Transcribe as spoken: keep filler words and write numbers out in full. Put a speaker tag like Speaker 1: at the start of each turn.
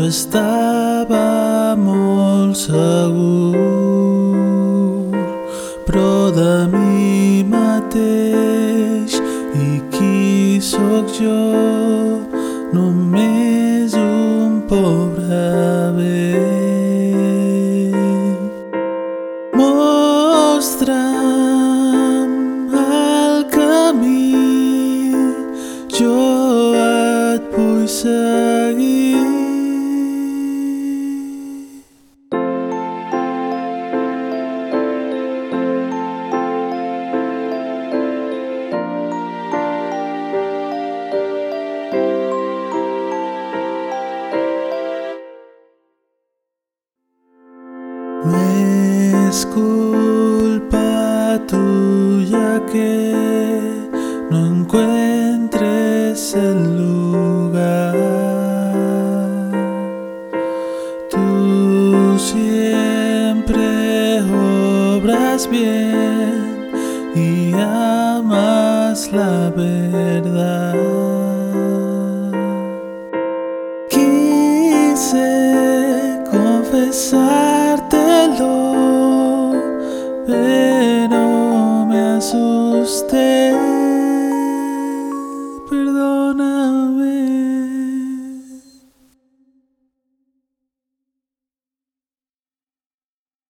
Speaker 1: estava molt segur, però de mi mateix i qui sóc jo, només un pobre vell. Mostra'm el camí, jo et vull seguir. No es culpa tuya que no encuentres el lugar. Tú siempre obras bien y amas la verdad. Quise confesártelo, pero me asusté.